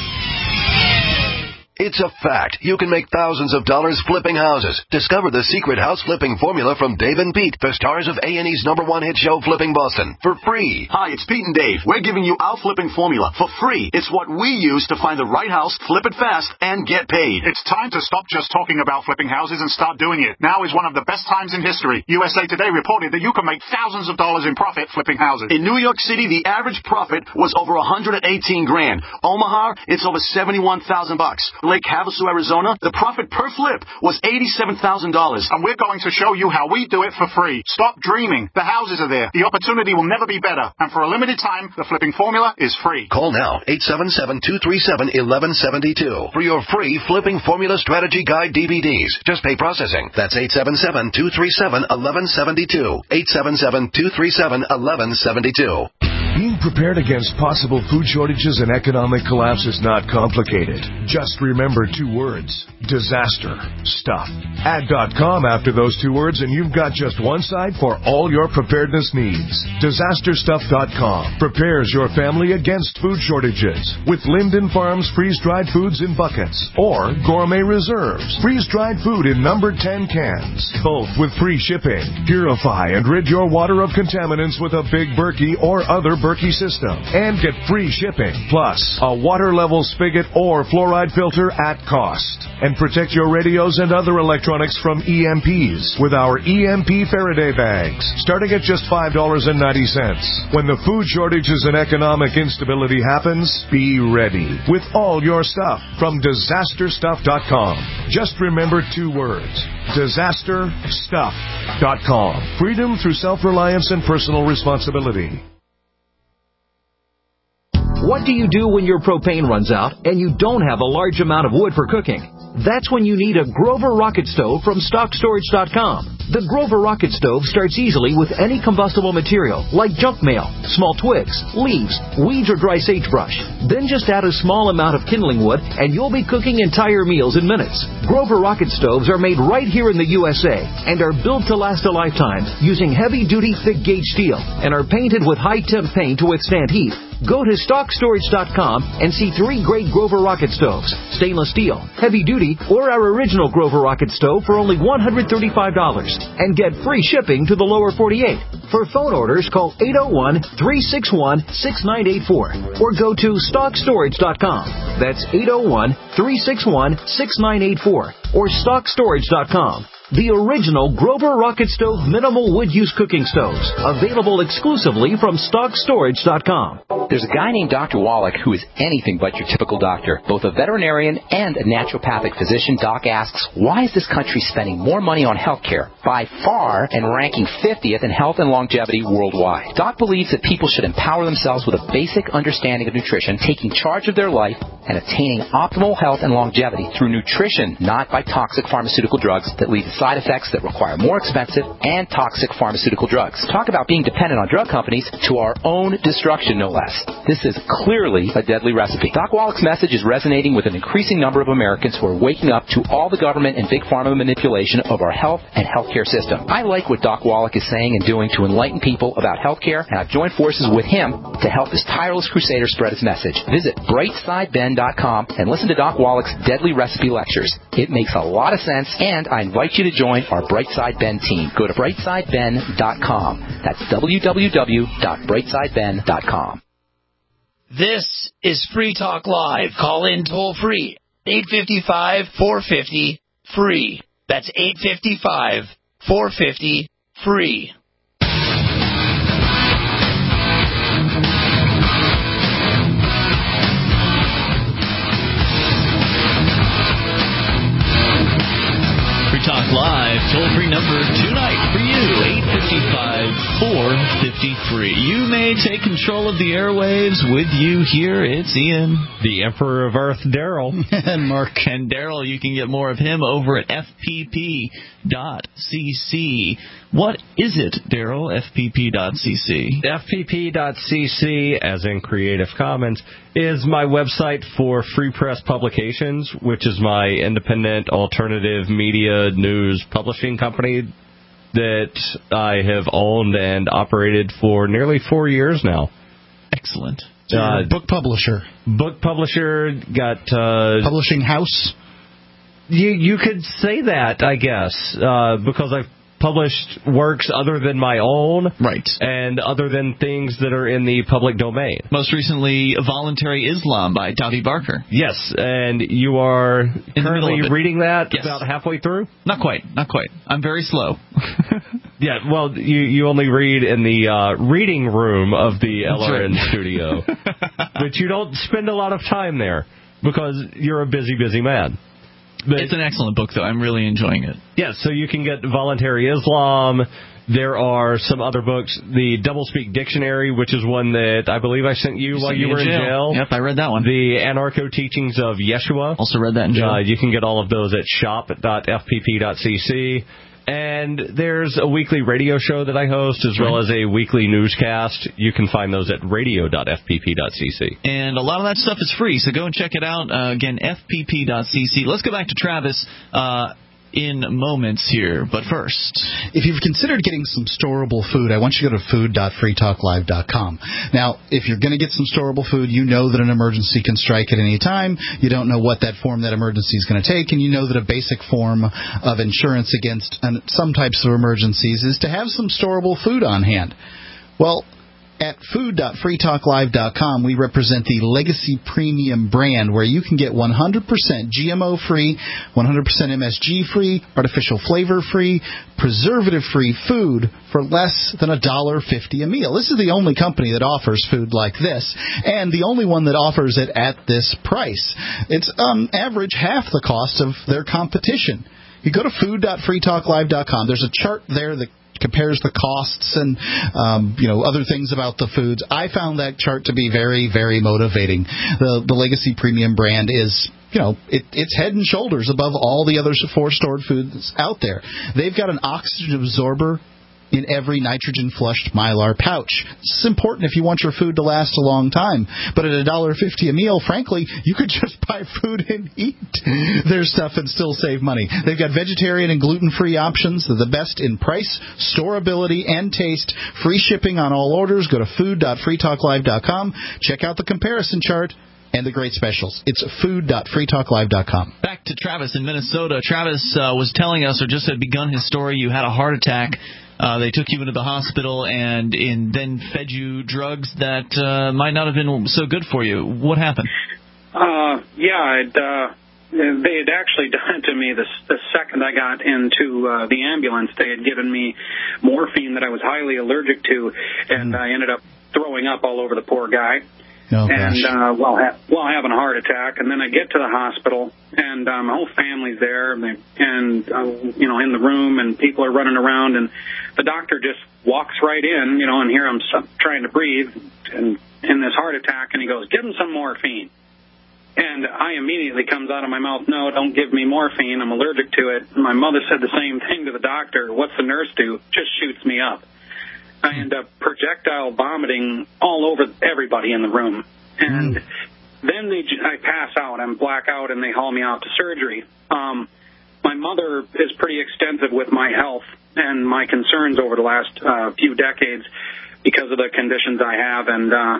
It's a fact. You can make thousands of dollars flipping houses. Discover the secret house flipping formula from Dave and Pete, the stars of A and E's number one hit show, Flipping Boston, for free. Hi, it's Pete and Dave. We're giving you our flipping formula for free. It's what we use to find the right house, flip it fast, and get paid. It's time to stop just talking about flipping houses and start doing it. Now is one of the best times in history. U S A Today reported that you can make thousands of dollars in profit flipping houses. In New York City, the average profit was over one hundred eighteen grand. Omaha, it's over seventy-one thousand bucks. Lake Havasu, Arizona, the profit per flip was eighty-seven thousand dollars. And we're going to show you how we do it for free. Stop dreaming. The houses are there. The opportunity will never be better. And for a limited time, the flipping formula is free. Call now, eight seven seven, two three seven, one one seven two for your free Flipping Formula Strategy Guide D V Ds. Just pay processing. That's eight seven seven, two three seven, one one seven two. eight seven seven, two three seven, one one seven two. Being prepared against possible food shortages and economic collapse is not complicated. Just remember two words: disaster stuff. Add .com after those two words and you've got just one site for all your preparedness needs. disaster stuff dot com prepares your family against food shortages with Linden Farms freeze-dried foods in buckets or Gourmet Reserves freeze-dried food in number ten cans, both with free shipping. Purify and rid your water of contaminants with a Big Berkey or other Berkey system and get free shipping, plus a water level spigot or fluoride filter at cost. And protect your radios and other electronics from E M Ps with our E M P Faraday bags, starting at just five dollars and ninety cents. When the food shortages and economic instability happens, be ready with all your stuff from disaster stuff dot com. Just remember two words: disaster stuff dot com. Freedom through self-reliance and personal responsibility. What do you do when your propane runs out and you don't have a large amount of wood for cooking? That's when you need a Grover Rocket Stove from stock storage dot com. The Grover Rocket Stove starts easily with any combustible material like junk mail, small twigs, leaves, weeds, or dry sagebrush. Then just add a small amount of kindling wood and you'll be cooking entire meals in minutes. Grover Rocket Stoves are made right here in the U S A and are built to last a lifetime using heavy-duty thick-gauge steel and are painted with high-temp paint to withstand heat. Go to stock storage dot com and see three great Grover rocket stoves, stainless steel, heavy duty, or our original Grover rocket stove for only one hundred thirty-five dollars and get free shipping to the lower forty-eight. For phone orders, call eight oh one, three six one, six nine eight four or go to stock storage dot com. That's eight oh one, three six one, six nine eight four or stock storage dot com. The original Grover Rocket Stove Minimal Wood Use Cooking Stoves, available exclusively from stock storage dot com. There's a guy named Doctor Wallach who is anything but your typical doctor. Both a veterinarian and a naturopathic physician, Doc asks, why is this country spending more money on health care, by far, and ranking fiftieth in health and longevity worldwide? Doc believes that people should empower themselves with a basic understanding of nutrition, taking charge of their life, and attaining optimal health and longevity through nutrition, not by toxic pharmaceutical drugs that lead to side effects that require more expensive and toxic pharmaceutical drugs. Talk about being dependent on drug companies to our own destruction, no less. This is clearly a deadly recipe. Doc Wallach's message is resonating with an increasing number of Americans who are waking up to all the government and big pharma manipulation of our health and healthcare system. I like what Doc Wallach is saying and doing to enlighten people about healthcare, and I've joined forces with him to help this tireless crusader spread his message. Visit bright side ben dot com and listen to Doc Wallach's deadly recipe lectures. It makes a lot of sense, and I invite you to join our Brightside Ben team. Go to bright side ben dot com. That's w w w dot bright side ben dot com. This is Free Talk Live. Call in toll free. eight five five, four five zero, free. That's eight five five, four five zero, free. Talk Live, toll-free number tonight for you, eight five five, four five zero, free. You may take control of the airwaves. With you here, it's Ian. The Emperor of Earth, Daryl. And Mark. And Daryl, you can get more of him over at F P P dot C C. What is it, Daryl, F P P dot C C? F P P dot C C, as in Creative Commons, is my website for Free Press Publications, which is my independent alternative media news publishing company that I have owned and operated for nearly four years now. Excellent. Uh, book publisher. Book publisher, got... Uh, Publishing house? You, you could say that, I guess, uh, because I've published works other than my own, right, and other than things that are in the public domain. Most recently, Voluntary Islam by Davi Barker. Yes, and you are in currently reading that yes. about halfway through? Not quite, not quite. I'm very slow. Yeah, well, you, you only read in the uh, reading room of the L R N right. studio, but you don't spend a lot of time there because you're a busy, busy man. But it's an excellent book, though. I'm really enjoying it. Yes, yeah, so you can get Voluntary Islam. There are some other books. The Doublespeak Dictionary, which is one that I believe I sent you, you while sent you were in jail. jail. Yep, I read that one. The Anarcho Teachings of Yeshua. Also read that in jail. Uh, you can get all of those at shop dot F P P dot C C. And there's a weekly radio show that I host, as well as a weekly newscast. You can find those at radio dot F P P dot C C. And a lot of that stuff is free, so go and check it out. Uh, again, F P P dot C C. Let's go back to Travis uh, in moments here, but first. If you've considered getting some storable food, I want you to go to food dot free talk live dot com. Now, if you're going to get some storable food, you know that an emergency can strike at any time. You don't know what that form that emergency is going to take, and you know that a basic form of insurance against some types of emergencies is to have some storable food on hand. Well, at food dot free talk live dot com, we represent the Legacy Premium brand, where you can get one hundred percent G M O-free, one hundred percent M S G-free, artificial flavor-free, preservative-free food for less than one dollar fifty a meal. This is the only company that offers food like this, and the only one that offers it at this price. It's on average half the cost of their competition. You go to food dot free talk live dot com. There's a chart there that compares the costs and um, you know other things about the foods. I found that chart to be very, very motivating. The the Legacy Premium brand is, you know, it, it's head and shoulders above all the other four stored foods out there. They've got an oxygen absorber in every nitrogen-flushed Mylar pouch. This is important if you want your food to last a long time. But at one dollar fifty a meal, frankly, you could just buy food and eat their stuff and still save money. They've got vegetarian and gluten-free options. They're the best in price, storability, and taste. Free shipping on all orders. Go to food dot free talk live dot com. Check out the comparison chart and the great specials. It's food dot free talk live dot com. Back to Travis in Minnesota. Travis uh, was telling us, or just had begun his story, you had a heart attack. Uh, they took you into the hospital and, and then fed you drugs that uh, might not have been so good for you. What happened? Uh, yeah, I'd, uh, they had actually done it to me the, the second I got into uh, the ambulance. They had given me morphine that I was highly allergic to, and I ended up throwing up all over the poor guy. Oh, and gosh. uh, while ha- while having a heart attack, and then I get to the hospital, and um, my whole family's there, and, they, and uh, you know, in the room, and people are running around, and the doctor just walks right in, you know, and here I'm trying to breathe, and in this heart attack, and he goes, "Give him some morphine." And I immediately comes out of my mouth, "No, don't give me morphine. I'm allergic to it." And my mother said the same thing to the doctor. "What's the nurse do?" Just shoots me up. I end up projectile vomiting all over everybody in the room. And then they, I pass out. I'm black out, and they haul me out to surgery. Um, my mother is pretty extensive with my health and my concerns over the last uh, few decades because of the conditions I have. And uh,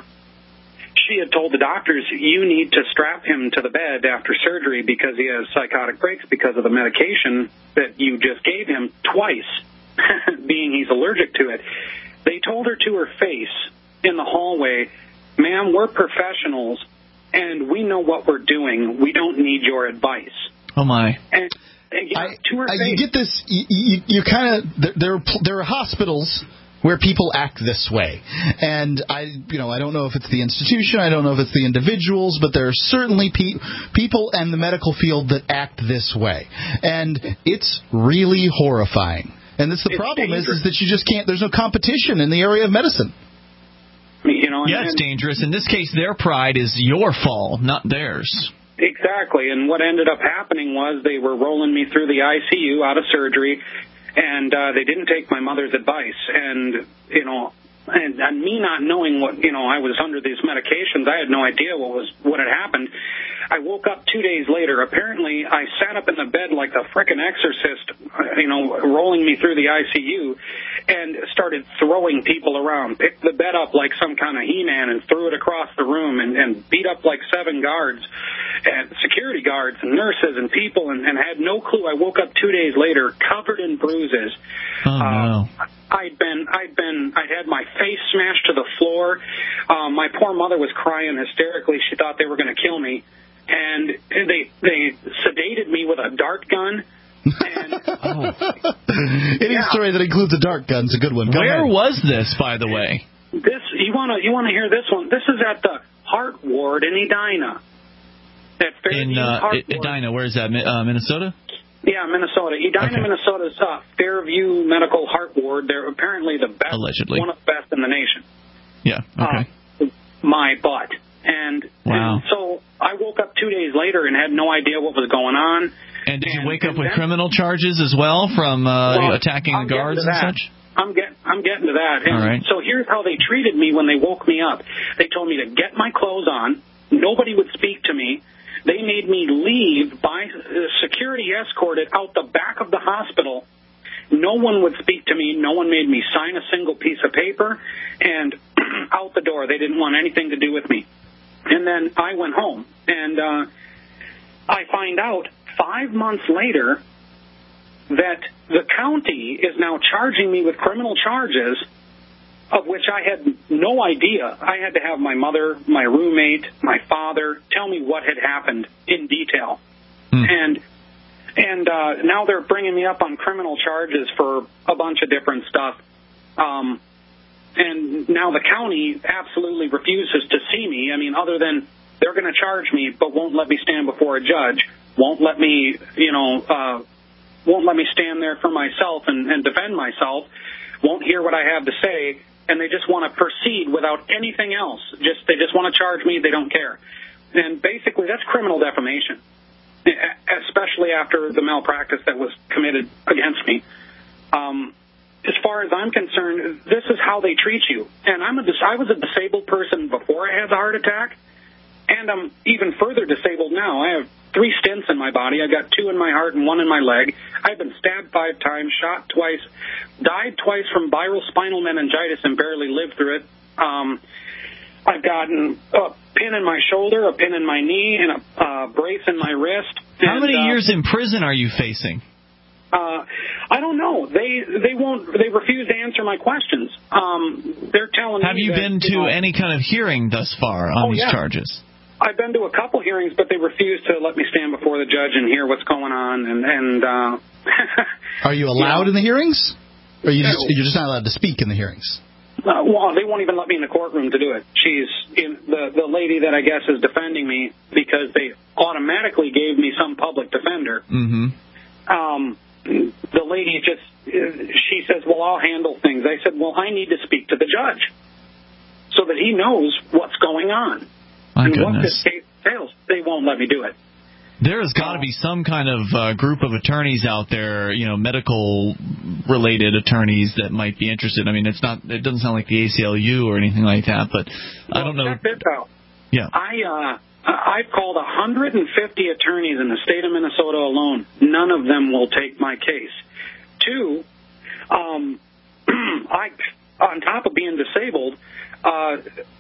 she had told the doctors, "You need to strap him to the bed after surgery because he has psychotic breaks because of the medication that you just gave him twice, being he's allergic to it." They told her to her face in the hallway, "Ma'am, we're professionals, and we know what we're doing. We don't need your advice." Oh, my. And, and yeah, I, to her I, face. you get this, you, you, you kind of, there, there, are, there are hospitals where people act this way. And I, you know, I don't know if it's the institution, I don't know if it's the individuals, but there are certainly pe- people in the medical field that act this way. And it's really horrifying. And that's the It's problem is, dangerous. is that you just can't, there's no competition in the area of medicine. You know, Yeah, and, it's dangerous. In this case, their pride is your fall, not theirs. Exactly. And what ended up happening was they were rolling me through the I C U out of surgery, and uh, they didn't take my mother's advice. And, you know, and, and me not knowing what, you know, I was under these medications, I had no idea what was what had happened. I woke up two days later. Apparently, I sat up in the bed like a frickin' exorcist, you know, rolling me through the I C U, and started throwing people around. Picked the bed up like some kind of He-Man and threw it across the room, and, and beat up like seven guards, and security guards and nurses and people, and, and had no clue. I woke up two days later covered in bruises. Oh, no. Uh, I'd been, I'd been, I'd had my face smashed to the floor. Um, my poor mother was crying hysterically. She thought they were going to kill me. And they they sedated me with a dart gun. And, oh. Any yeah. story that includes a dart gun is a good one. Go Where ahead. was this, by the way? This you want to you want to hear this one? This is at the Heart Ward in Edina. At Fairview in uh, Heart Edina, where is that? Uh, Minnesota? Yeah, Minnesota. Edina, okay. Minnesota's uh, Fairview Medical Heart Ward. They're apparently the best, allegedly one of the best in the nation. Yeah. Okay. Uh, my butt. And, wow. and so I woke up two days later and had no idea what was going on. And did and, you wake up with then, criminal charges as well from uh, well, attacking I'm the guards and such? I'm getting I'm getting to that. And all right. So here's how they treated me when they woke me up. They told me to get my clothes on. Nobody would speak to me. They made me leave by security escorted out the back of the hospital. No one would speak to me. No one made me sign a single piece of paper. And out the door. They didn't want anything to do with me. And then I went home. And uh, I find out five months later that the county is now charging me with criminal charges of which I had no idea. I had to have my mother, my roommate, my father tell me what had happened in detail. Mm. And and uh, now they're bringing me up on criminal charges for a bunch of different stuff. Um, and now the county absolutely refuses to see me. I mean, other than they're going to charge me, but won't let me stand before a judge, won't let me, you know, uh, won't let me stand there for myself and, and defend myself, won't hear what I have to say, and they just want to proceed without anything else. Just they just want to charge me. They don't care. And basically, that's criminal defamation, especially after the malpractice that was committed against me. Um, as far as I'm concerned, this is how they treat you. And I'm a dis- I was a disabled person before I had the heart attack, and I'm even further disabled now. I have three stents in my body. I got two in my heart and one in my leg. I've been stabbed five times, shot twice, died twice from viral spinal meningitis and barely lived through it. Um, I've gotten a pin in my shoulder, a pin in my knee, and a uh, brace in my wrist. How and, many uh, years in prison are you facing? Uh, I don't know. They they won't. They refuse to answer my questions. Um, they're telling Have me. you that, been to you know, any kind of hearing thus far on Oh, these yeah. charges? I've been to a couple hearings, but they refuse to let me stand before the judge and hear what's going on. And, and uh, are you allowed you know, in the hearings? Or are you Yeah. just, you're just not allowed to speak in the hearings? Uh, well, they won't even let me in the courtroom to do it. She's in, the the lady that I guess is defending me because they automatically gave me some public defender. Mm-hmm. Um, the lady just she says, "Well, I'll handle things." I said, "Well, I need to speak to the judge so that he knows what's going on My and goodness. what this case entails." They won't let me do it. There has got to be some kind of uh, group of attorneys out there, you know, medical-related attorneys that might be interested. I mean, it's not. It doesn't sound like the A C L U or anything like that, but well, I don't know. Check this out. Yeah. I uh, I've called one hundred fifty attorneys in the state of Minnesota alone. None of them will take my case. Two, um, I on top of being disabled. Uh,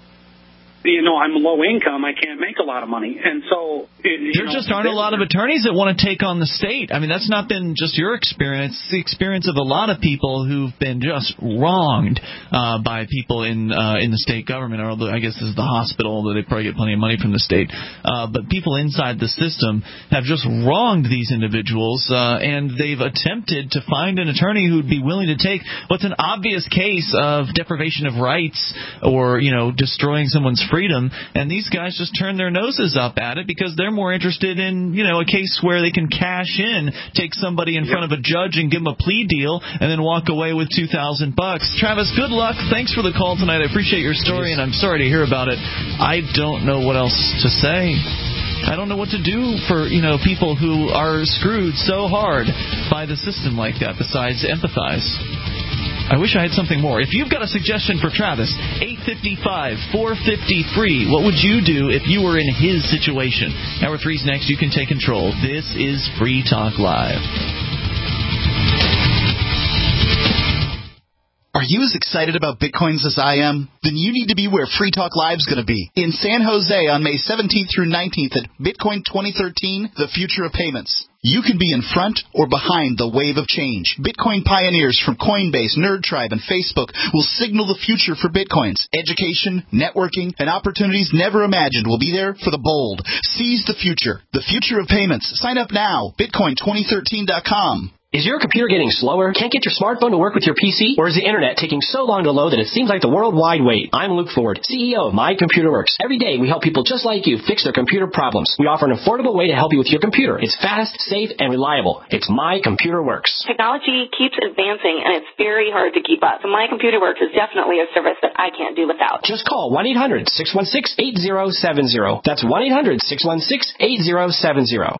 You know, I'm low income. I can't make a lot of money. And so... You There know, just aren't a lot of attorneys that want to take on the state. I mean, that's not been just your experience. It's the experience of a lot of people who've been just wronged uh, by people in uh, in the state government. Or I guess this is the hospital, although they probably get plenty of money from the state. Uh, but people inside the system have just wronged these individuals, uh, and they've attempted to find an attorney who'd be willing to take what's an obvious case of deprivation of rights or, you know, destroying someone's freedom, and these guys just turn their noses up at it because they're more interested in, you know, a case where they can cash in, take somebody in front of a judge and give them a plea deal, and then walk away with two thousand bucks. Travis, good luck. Thanks for the call tonight. I appreciate your story, and I'm sorry to hear about it. I don't know what else to say. I don't know what to do for, you know, people who are screwed so hard by the system like that besides empathize. I wish I had something more. If you've got a suggestion for Travis, eight five five, four five zero, free. What would you do if you were in his situation? Hour three's next. You can take control. This is Free Talk Live. Are you as excited about Bitcoins as I am? Then you need to be where Free Talk Live's going to be. In San Jose on May seventeenth through nineteenth at Bitcoin twenty thirteen, The Future of Payments. You can be in front or behind the wave of change. Bitcoin pioneers from Coinbase, NerdTribe, and Facebook will signal the future for Bitcoins. Education, networking, and opportunities never imagined will be there for the bold. Seize the future. The future of payments. Sign up now. Bitcoin twenty thirteen dot com. Is your computer getting slower? Can't get your smartphone to work with your P C? Or is the internet taking so long to load that it seems like the worldwide wait? I'm Luke Ford, C E O of My Computer Works. Every day we help people just like you fix their computer problems. We offer an affordable way to help you with your computer. It's fast, safe, and reliable. It's My Computer Works. Technology keeps advancing, and it's very hard to keep up. So My Computer Works is definitely a service that I can't do without. Just call one eight hundred, six one six, eight zero seven zero. That's one eight hundred, six one six, eight zero seven zero.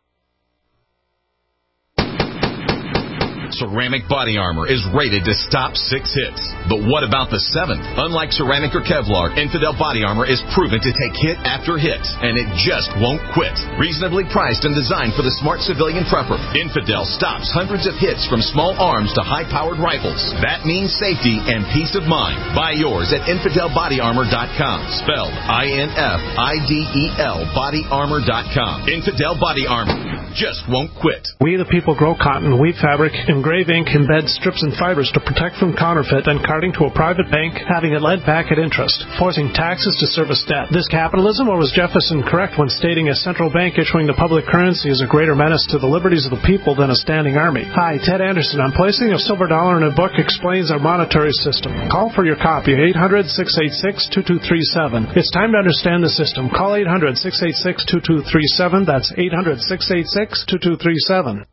Ceramic body armor is rated to stop six hits. But what about the seventh? Unlike ceramic or Kevlar, Infidel body armor is proven to take hit after hit, and it just won't quit. Reasonably priced and designed for the smart civilian prepper, Infidel stops hundreds of hits from small arms to high-powered rifles. That means safety and peace of mind. Buy yours at infidel body armor dot com. Spelled I N F I D E L body armor dot com. Infidel body armor just won't quit. We the people grow cotton, weave fabric, engrave ink, embed strips and fibers to protect from counterfeit and carting to a private bank, having it lent back at interest, forcing taxes to service debt. This capitalism, or was Jefferson correct when stating a central bank issuing the public currency is a greater menace to the liberties of the people than a standing army? Hi, Ted Anderson. I'm placing a silver dollar in a book explains our monetary system. Call for your copy, eight hundred, six eight six, two two three seven. It's time to understand the system. Call eight hundred, six eight six, two two three seven. That's eight hundred, six eight six, two two three seven.